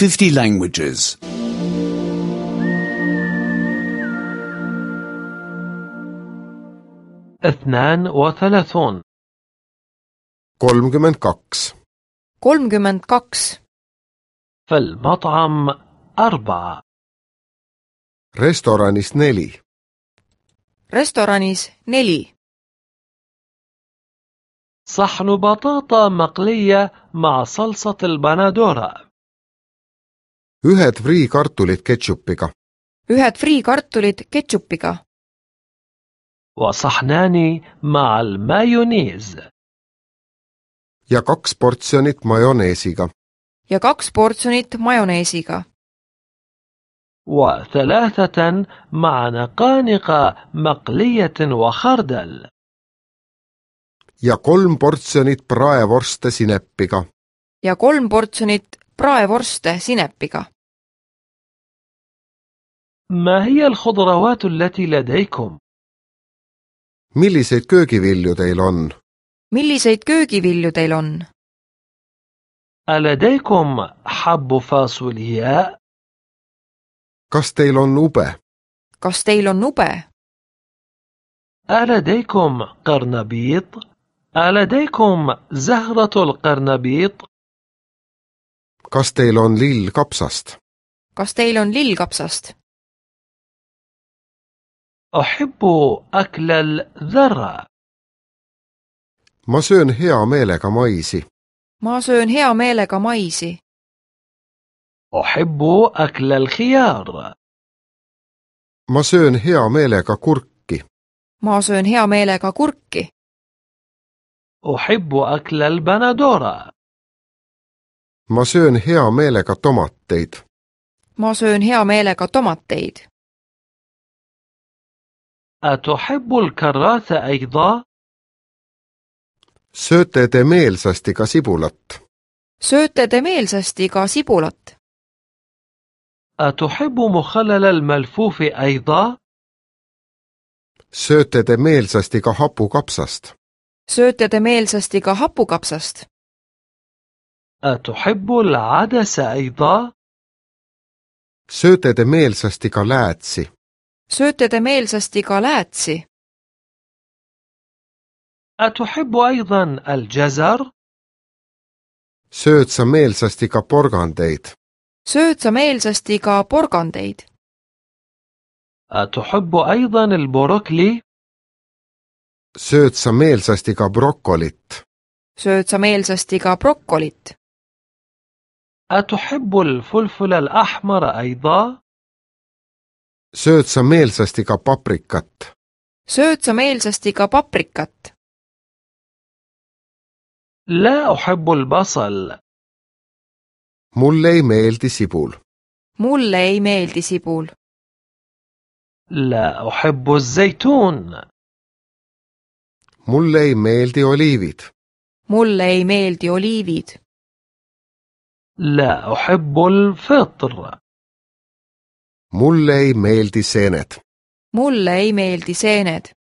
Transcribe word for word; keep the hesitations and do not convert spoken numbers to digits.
fifty languages. اثنان وثلاثون. kolmkümmend kaks. kolmkümmend kaks. في المطعم أربعة. restoranis neli. restoranis neli. صحن بطاطا مقلية مع صلصة البندورة. ühed friikartulid ketšupiga. ühed friikartulid ketšupiga. وصحنان مع المايونيز. ja kaks portsjonit majoneesiga. ja kaks portsjonit majoneesiga. وثلاثة مع نقانق مقلية وخردل. ja kolm portsjonit praevorste sinepiga. ja kolm portsjonit praevorste sinepiga. ما هي الخضروات التي لديكم؟ milliseid köögivilju teil on? milliseid köögivilju teil on? ألديكم حب فاصولياء؟ kas teil on ube? kas teil on ube? ألديكم قرنبيط؟ ألديكم زهرة القرنبيط؟ kas teil on lill kapsast? kas teil on lillkapsast? أحب أكل الذرة. ma söön hea meelega maisi. ma söön hea meelega maisi. أحب أكل الخيار. ma söön hea meelega kurki. ma söön hea meelega kurki. أحب أكل البندورة. ma söön hea meelega tomateid. ma söön hea meelega tomateid. أتحب الكراث أيضا؟ sööte te meelsasti ka sibulat? sööte te meelsasti ka sibulat? أتحب مخلل الملفوف أيضا؟ sööte te meelsasti ka hapukapsast? sööte te meelsasti ka hapukapsast? أتحب العدس أيضا؟ sööte te meelsasti ka läätsi? sööte te meelsasti ka läätsi? أتحب أيضا الجزر؟ sööd sa meelsasti ka porgandeid? sööd sa meelsasti ka porgandeid? أتحب أيضا البروكلي؟ sööd sa meelsasti ka brokolit? sööd sa meelsasti ka brokolit? أتحب الفلفل الأحمر أيضا؟ sööd sa meelsasti ka paprikat? sööd sa meelsasti ka paprikat? لا أحب البصل. mulle ei meeldi sibul. mulle ei meeldi sibul. لا أحب الزيتون. mulle ei meeldi oliivid. mulle ei meeldi oliivid. لا أحب الفطر. mulle ei meeldi seened. mulle ei meeldi seened.